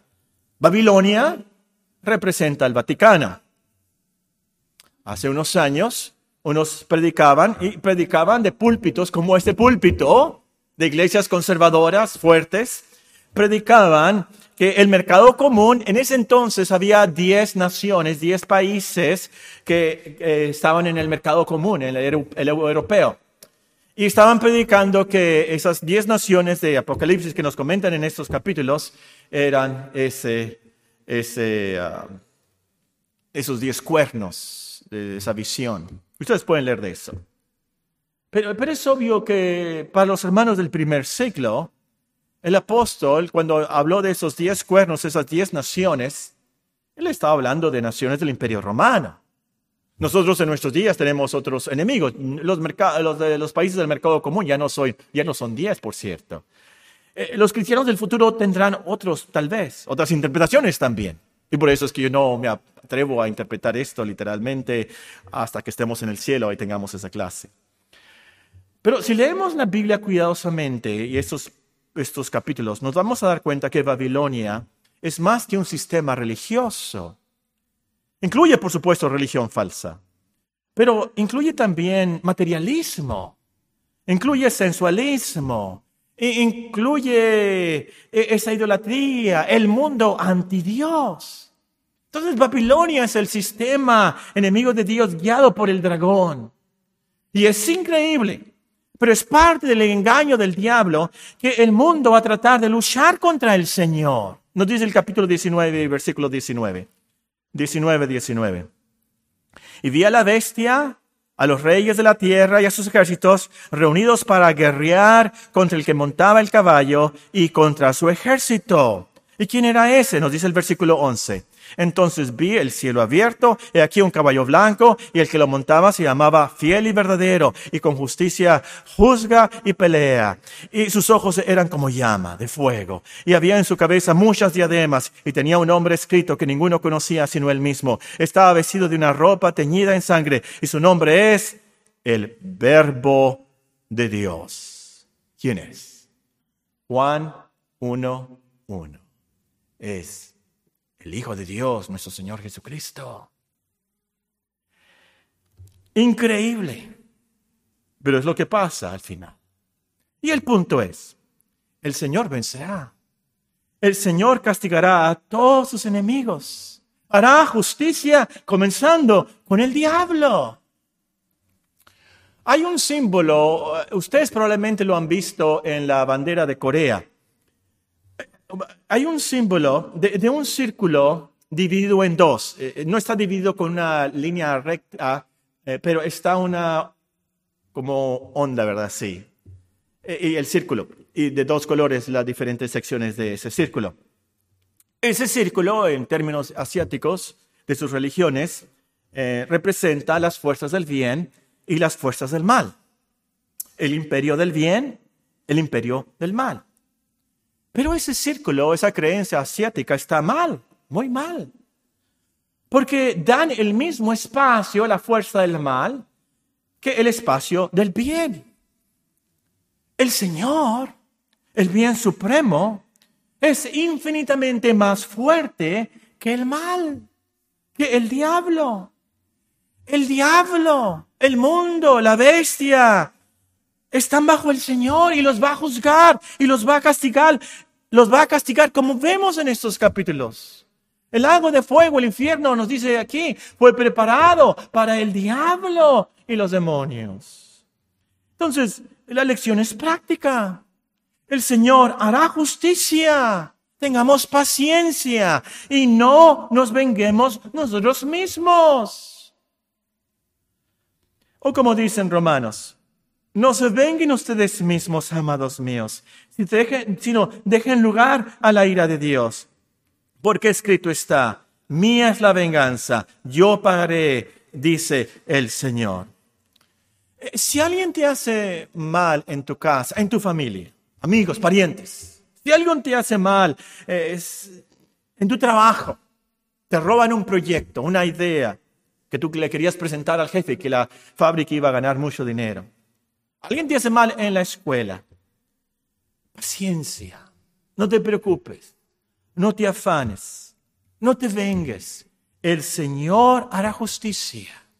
Babilonia, representa al Vaticano. Hace unos años Unos predicaban y predicaban de púlpitos como este púlpito, de iglesias conservadoras fuertes, predicaban que el mercado común, en ese entonces había diez naciones, diez países que eh, estaban en el mercado común, el, el europeo. Y estaban predicando que esas diez naciones de Apocalipsis que nos comentan en estos capítulos eran ese, ese, uh, esos diez cuernos de esa visión. Ustedes pueden leer de eso. Pero, pero es obvio que para los hermanos del primer siglo, el apóstol, cuando habló de esos diez cuernos, esas diez naciones, él estaba hablando de naciones del Imperio Romano. Nosotros en nuestros días tenemos otros enemigos. Los, los, de los países del mercado común ya no, soy, ya no son diez, por cierto. Eh, los cristianos del futuro tendrán otros, tal vez, otras interpretaciones también. Y por eso es que yo no me atrevo a interpretar esto literalmente hasta que estemos en el cielo y tengamos esa clase. Pero si leemos la Biblia cuidadosamente y estos, estos capítulos, nos vamos a dar cuenta que Babilonia es más que un sistema religioso. Incluye, por supuesto, religión falsa, pero incluye también materialismo, incluye sensualismo, incluye esa idolatría, el mundo antidios. Entonces Babilonia es el sistema enemigo de Dios guiado por el dragón. Y es increíble, pero es parte del engaño del diablo que el mundo va a tratar de luchar contra el Señor. Nos dice el capítulo diecinueve, versículo diecinueve. diecinueve, diecinueve. Y vi a la bestia, a los reyes de la tierra y a sus ejércitos reunidos para guerrear contra el que montaba el caballo y contra su ejército. ¿Y quién era ese? Nos dice el versículo once. Entonces vi el cielo abierto, y aquí un caballo blanco, y el que lo montaba se llamaba Fiel y Verdadero, y con justicia juzga y pelea. Y sus ojos eran como llama de fuego, y había en su cabeza muchas diademas, y tenía un nombre escrito que ninguno conocía sino él mismo. Estaba vestido de una ropa teñida en sangre, y su nombre es el Verbo de Dios. ¿Quién es? Juan uno uno. Es el Hijo de Dios, nuestro Señor Jesucristo. Increíble. Pero es lo que pasa al final. Y el punto es, el Señor vencerá. El Señor castigará a todos sus enemigos. Hará justicia comenzando con el diablo. Hay un símbolo, ustedes probablemente lo han visto en la bandera de Corea. Hay un símbolo de, de un círculo dividido en dos. Eh, no está dividido con una línea recta, eh, pero está una como onda, ¿verdad? Sí. Eh, y el círculo. Y de dos colores las diferentes secciones de ese círculo. Ese círculo, en términos asiáticos de sus religiones, eh, representa las fuerzas del bien y las fuerzas del mal. El imperio del bien, el imperio del mal. Pero ese círculo, esa creencia asiática está mal, muy mal. Porque dan el mismo espacio a la fuerza del mal que el espacio del bien. El Señor, el bien supremo, es infinitamente más fuerte que el mal, que el diablo. El diablo, el mundo, la bestia, están bajo el Señor y los va a juzgar y los va a castigar. Los va a castigar como vemos en estos capítulos. El lago de fuego, el infierno, nos dice aquí, fue preparado para el diablo y los demonios. Entonces, la lección es práctica. El Señor hará justicia. Tengamos paciencia y no nos venguemos nosotros mismos. O como dicen Romanos, no se venguen ustedes mismos, amados míos, sino dejen lugar a la ira de Dios. Porque escrito está, mía es la venganza, yo pagaré, dice el Señor. Si alguien te hace mal en tu casa, en tu familia, amigos, parientes, si alguien te hace mal eh, es, en tu trabajo, te roban un proyecto, una idea que tú le querías presentar al jefe, que la fábrica iba a ganar mucho dinero. Alguien te hace mal en la escuela. Paciencia. No te preocupes. No te afanes. No te vengues. El Señor hará justicia.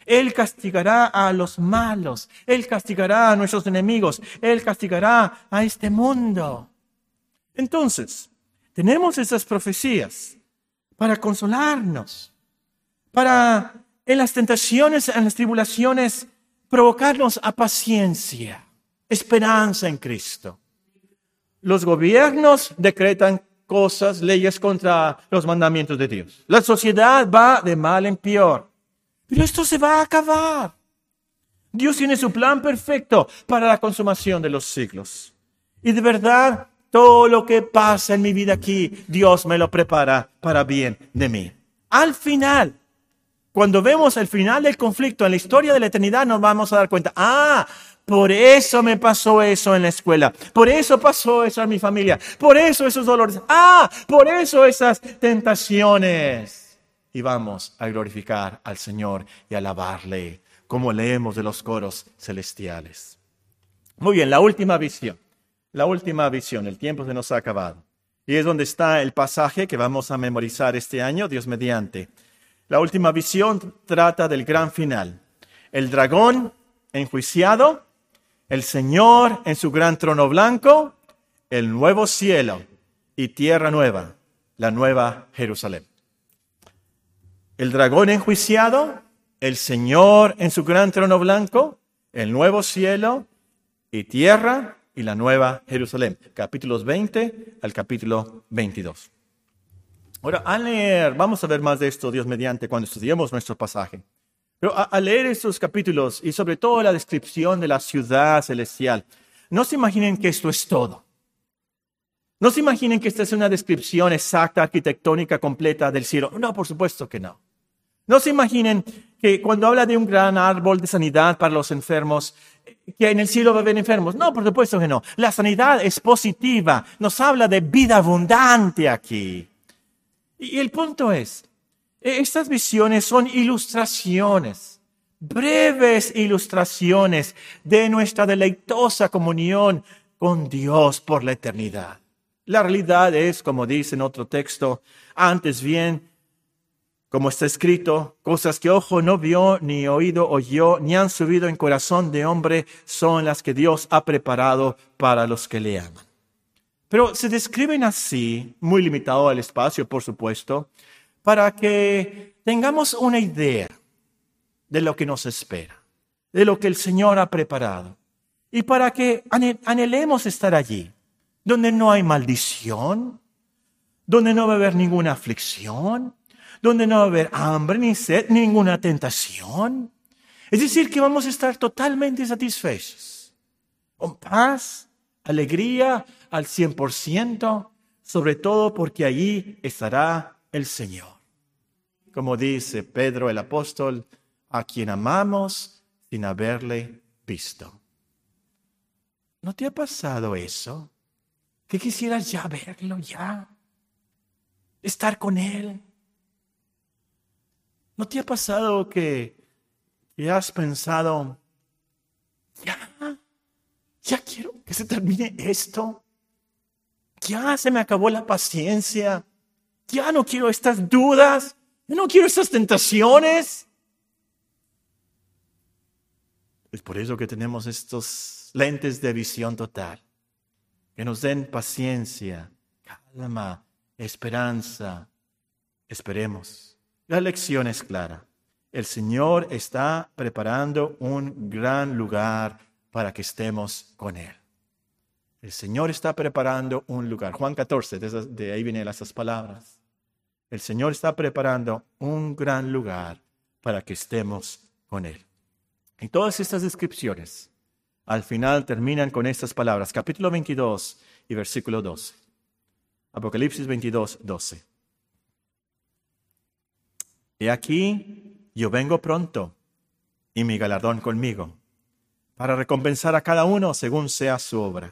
Él castigará a los malos. Él castigará a nuestros enemigos. Él castigará a este mundo. Entonces, tenemos esas profecías para consolarnos, para en las tentaciones, en las tribulaciones, provocarnos a paciencia, esperanza en Cristo. Los gobiernos decretan cosas, leyes contra los mandamientos de Dios. La sociedad va de mal en peor. Pero esto se va a acabar. Dios tiene su plan perfecto para la consumación de los siglos. Y de verdad, todo lo que pasa en mi vida aquí, Dios me lo prepara para bien de mí. Al final, cuando vemos el final del conflicto en la historia de la eternidad, nos vamos a dar cuenta, ah, por eso me pasó eso en la escuela, por eso pasó eso en mi familia, por eso esos dolores, ah, por eso esas tentaciones. Y vamos a glorificar al Señor y alabarle, como leemos de los coros celestiales. Muy bien, la última visión, la última visión, el tiempo se nos ha acabado. Y es donde está el pasaje que vamos a memorizar este año, Dios mediante. La última visión trata del gran final. El dragón enjuiciado, el Señor en su gran trono blanco, el nuevo cielo y tierra nueva, la nueva Jerusalén. El dragón enjuiciado, el Señor en su gran trono blanco, el nuevo cielo y tierra y la nueva Jerusalén. Capítulos veinte al capítulo veintidós. Ahora, al leer, vamos a ver más de esto, Dios mediante, cuando estudiemos nuestro pasaje. Pero al leer estos capítulos y sobre todo la descripción de la ciudad celestial, no se imaginen que esto es todo. No se imaginen que esta es una descripción exacta, arquitectónica, completa del cielo. No, por supuesto que no. No se imaginen que cuando habla de un gran árbol de sanidad para los enfermos, que en el cielo va a haber enfermos. No, por supuesto que no. La sanidad es positiva. Nos habla de vida abundante aquí. Y el punto es, estas visiones son ilustraciones, breves ilustraciones de nuestra deleitosa comunión con Dios por la eternidad. La realidad es, como dice en otro texto, antes bien, como está escrito, cosas que ojo no vio, ni oído oyó, ni han subido en corazón de hombre, son las que Dios ha preparado para los que le aman. Pero se describen así, muy limitado al espacio, por supuesto, para que tengamos una idea de lo que nos espera, de lo que el Señor ha preparado, y para que anhelemos estar allí, donde no hay maldición, donde no va a haber ninguna aflicción, donde no va a haber hambre, ni sed, ni ninguna tentación. Es decir, que vamos a estar totalmente satisfechos, con paz, alegría al cien por ciento, sobre todo porque allí estará el Señor. Como dice Pedro el apóstol, a quien amamos sin haberle visto. ¿No te ha pasado eso? Que quisieras ya verlo, ya, estar con Él. ¿No te ha pasado que, que has pensado, ya, ya quiero que se termine esto? Ya se me acabó la paciencia. Ya no quiero estas dudas. Ya no quiero estas tentaciones. Es por eso que tenemos estos lentes de visión total, que nos den paciencia, calma, esperanza. Esperemos. La lección es clara. El Señor está preparando un gran lugar para que estemos con Él. El Señor está preparando un lugar. Juan catorce, de, esas, de ahí vienen esas palabras. El Señor está preparando un gran lugar para que estemos con Él. Y todas estas descripciones al final terminan con estas palabras. Capítulo veintidós y versículo doce. Apocalipsis veintidós, doce. He aquí, yo vengo pronto, y mi galardón conmigo, para recompensar a cada uno según sea su obra.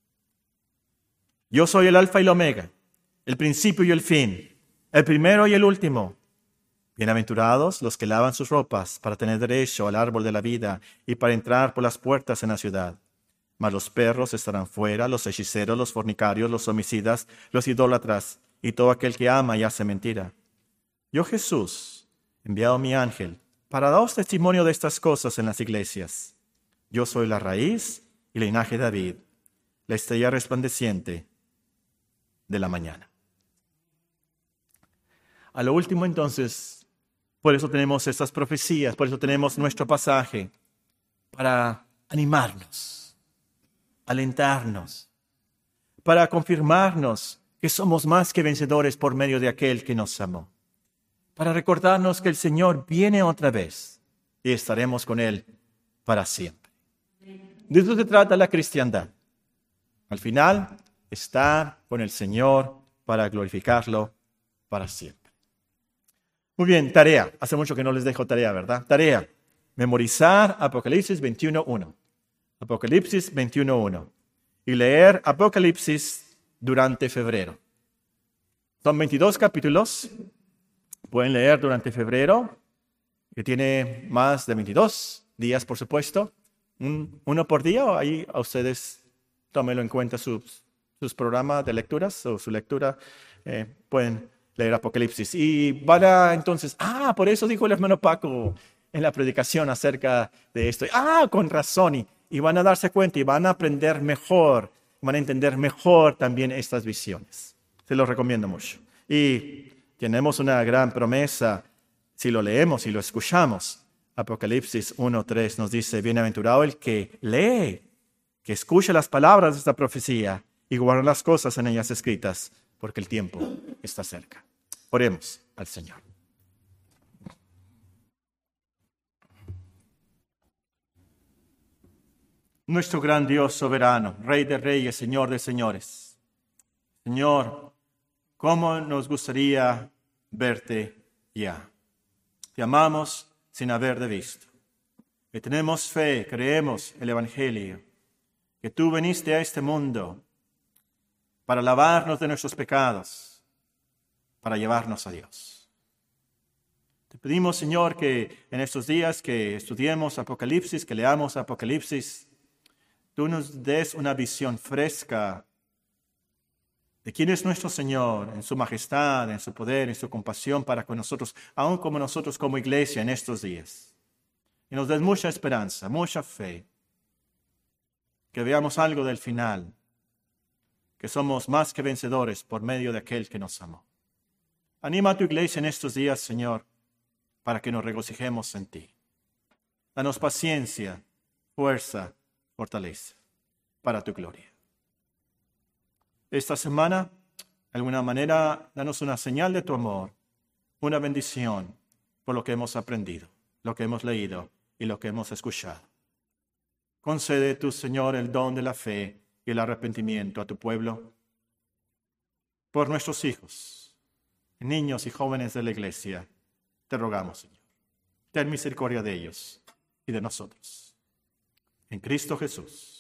Yo soy el Alfa y el Omega, el principio y el fin, el primero y el último. Bienaventurados los que lavan sus ropas para tener derecho al árbol de la vida y para entrar por las puertas en la ciudad. Mas los perros estarán fuera, los hechiceros, los fornicarios, los homicidas, los idólatras y todo aquel que ama y hace mentira. Yo, Jesús, he enviado mi ángel para daros testimonio de estas cosas en las iglesias. Yo soy la raíz y linaje de David, la estrella resplandeciente de la mañana. A lo último, entonces, por eso tenemos estas profecías, por eso tenemos nuestro pasaje, para animarnos, alentarnos, para confirmarnos que somos más que vencedores por medio de aquel que nos amó, para recordarnos que el Señor viene otra vez y estaremos con Él para siempre. De eso se trata la cristiandad. Al final, estar con el Señor para glorificarlo para siempre. Muy bien, tarea. Hace mucho que no les dejo tarea, ¿verdad? Tarea. Memorizar Apocalipsis veintiuno uno. Apocalipsis veintiuno uno. Y leer Apocalipsis durante febrero. Son veintidós capítulos. Pueden leer durante febrero, que tiene más de veintidós días, por supuesto. Un, uno por día, o ahí a ustedes tómenlo en cuenta sus, sus programas de lecturas o su lectura. Eh, pueden leer Apocalipsis. Y van a entonces, ah, por eso dijo el hermano Paco en la predicación acerca de esto. Ah, con razón. Y, y van a darse cuenta y van a aprender mejor, van a entender mejor también estas visiones. Se los recomiendo mucho. Y tenemos una gran promesa si lo leemos y lo escuchamos. Apocalipsis uno tres nos dice, bienaventurado el que lee, que escucha las palabras de esta profecía y guarda las cosas en ellas escritas, porque el tiempo está cerca. Oremos al Señor. Nuestro gran Dios soberano, Rey de reyes, Señor de señores. Señor, ¿cómo nos gustaría verte ya? Te amamos sin haberte visto. Que tenemos fe, creemos el Evangelio, que tú viniste a este mundo para lavarnos de nuestros pecados, para llevarnos a Dios. Te pedimos, Señor, que en estos días que estudiemos Apocalipsis, que leamos Apocalipsis, tú nos des una visión fresca de quién es nuestro Señor en su majestad, en su poder, en su compasión para con nosotros, aun como nosotros como iglesia en estos días. Y nos des mucha esperanza, mucha fe, que veamos algo del final, que somos más que vencedores por medio de aquel que nos amó. Anima a tu iglesia en estos días, Señor, para que nos regocijemos en ti. Danos paciencia, fuerza, fortaleza, para tu gloria. Esta semana, de alguna manera, danos una señal de tu amor, una bendición por lo que hemos aprendido, lo que hemos leído y lo que hemos escuchado. Concede tú, Señor, el don de la fe y el arrepentimiento a tu pueblo, por nuestros hijos, niños y jóvenes de la iglesia. Te rogamos, Señor. Ten misericordia de ellos y de nosotros. En Cristo Jesús.